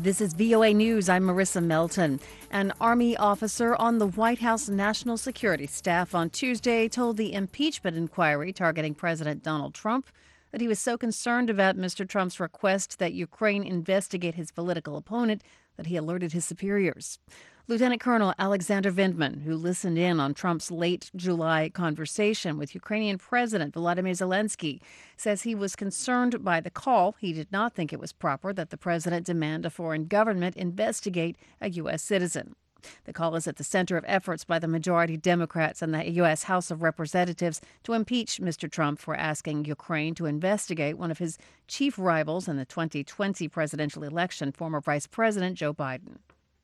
This is VOA News. I'm Marissa Melton. An Army officer on the White House National Security Staff on Tuesday told the impeachment inquiry targeting President Donald Trump that he was so concerned about Mr. Trump's request that Ukraine investigate his political opponent that he alerted his superiors. Lieutenant Colonel Alexander Vindman, who listened in on Trump's late July conversation with Ukrainian President Volodymyr Zelensky, says he was concerned by the call. He did not think it was proper that the president demand a foreign government investigate a U.S. citizen. The call is at the center of efforts by the majority Democrats in the U.S. House of Representatives to impeach Mr. Trump for asking Ukraine to investigate one of his chief rivals in the 2020 presidential election, former Vice President Joe Biden.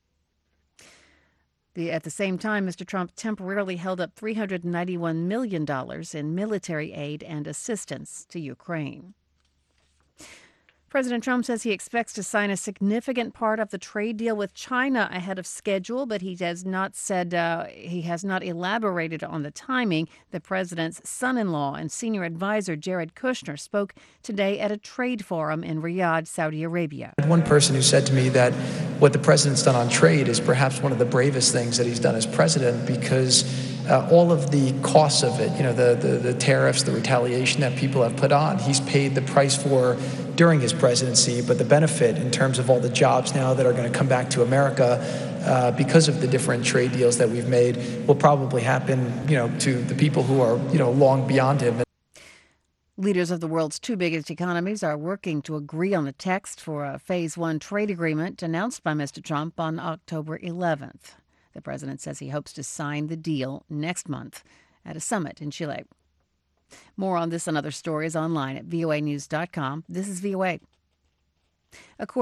At the same time, Mr. Trump temporarily held up $391 million in military aid and assistance to Ukraine. President Trump says he expects to sign a significant part of the trade deal with China ahead of schedule, but he has not elaborated on the timing. The president's son-in-law and senior advisor, Jared Kushner, spoke today at a trade forum in Riyadh, Saudi Arabia. One person who said to me that what the president's done on trade is perhaps one of the bravest things that he's done as president, because all of the costs of it, the tariffs, the retaliation that people have put on, he's paid the price for during his presidency, but the benefit in terms of all the jobs now that are going to come back to America because of the different trade deals that we've made will probably happen, to the people who are, long beyond him. Leaders of the world's two biggest economies are working to agree on the text for a Phase 1 trade agreement announced by Mr. Trump on October 11th. The president says he hopes to sign the deal next month at a summit in Chile. More on this and other stories online at voanews.com. This is VOA.